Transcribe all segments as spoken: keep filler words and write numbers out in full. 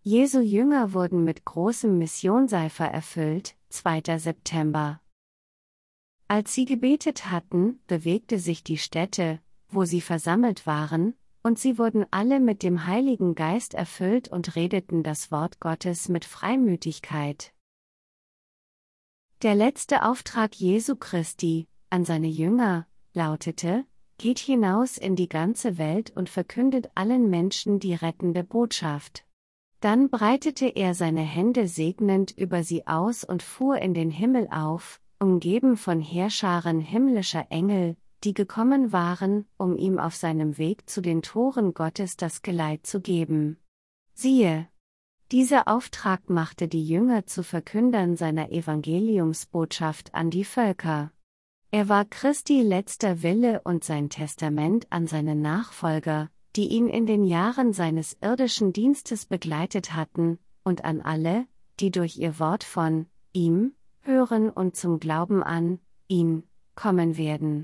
Jesu Jünger wurden mit großem Missionseifer erfüllt, zweiter September. Als sie gebetet hatten, bewegte sich die Stätte, wo sie versammelt waren, und sie wurden alle mit dem Heiligen Geist erfüllt und redeten das Wort Gottes mit Freimütigkeit. Der letzte Auftrag Jesu Christi an seine Jünger lautete: Geht hinaus in die ganze Welt und verkündet allen Menschen die rettende Botschaft. Dann breitete er seine Hände segnend über sie aus und fuhr in den Himmel auf, umgeben von Heerscharen himmlischer Engel, die gekommen waren, um ihm auf seinem Weg zu den Toren Gottes das Geleit zu geben. Siehe! Dieser Auftrag machte die Jünger zu Verkündern seiner Evangeliumsbotschaft an die Völker. Er war Christi letzter Wille und sein Testament an seine Nachfolger, die ihn in den Jahren seines irdischen Dienstes begleitet hatten, und an alle, die durch ihr Wort von ihm hören und zum Glauben an ihn kommen werden.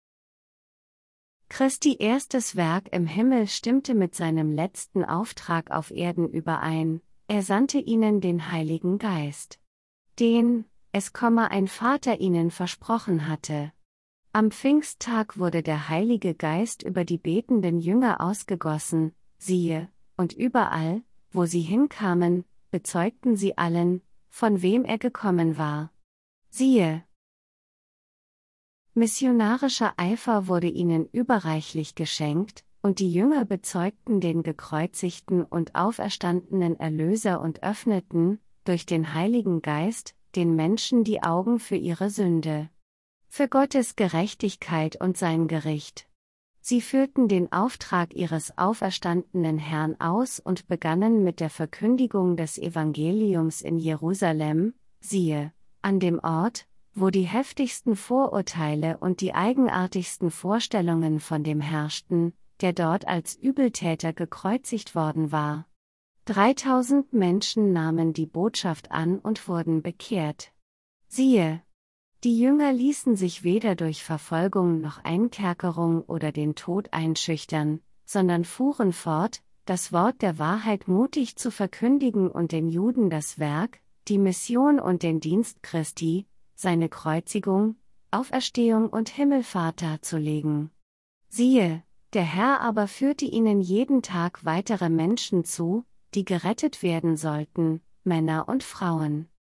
Christi erstes Werk im Himmel stimmte mit seinem letzten Auftrag auf Erden überein: Er sandte ihnen den Heiligen Geist, den es komme ein Vater ihnen versprochen hatte. Am Pfingsttag wurde der Heilige Geist über die betenden Jünger ausgegossen, siehe, und überall, wo sie hinkamen, bezeugten sie allen, von wem er gekommen war. Siehe! Missionarischer Eifer wurde ihnen überreichlich geschenkt, und die Jünger bezeugten den gekreuzigten und auferstandenen Erlöser und öffneten, durch den Heiligen Geist, den Menschen die Augen für ihre Sünde, für Gottes Gerechtigkeit und sein Gericht. Sie führten den Auftrag ihres auferstandenen Herrn aus und begannen mit der Verkündigung des Evangeliums in Jerusalem, siehe, an dem Ort, wo die heftigsten Vorurteile und die eigenartigsten Vorstellungen von dem herrschten, der dort als Übeltäter gekreuzigt worden war. Dreitausend Menschen nahmen die Botschaft an und wurden bekehrt. Siehe! Die Jünger ließen sich weder durch Verfolgung noch Einkerkerung oder den Tod einschüchtern, sondern fuhren fort, das Wort der Wahrheit mutig zu verkündigen und den Juden das Werk, die Mission und den Dienst Christi, seine Kreuzigung, Auferstehung und Himmelfahrt darzulegen. Siehe, der Herr aber führte ihnen jeden Tag weitere Menschen zu, die gerettet werden sollten, Männer und Frauen.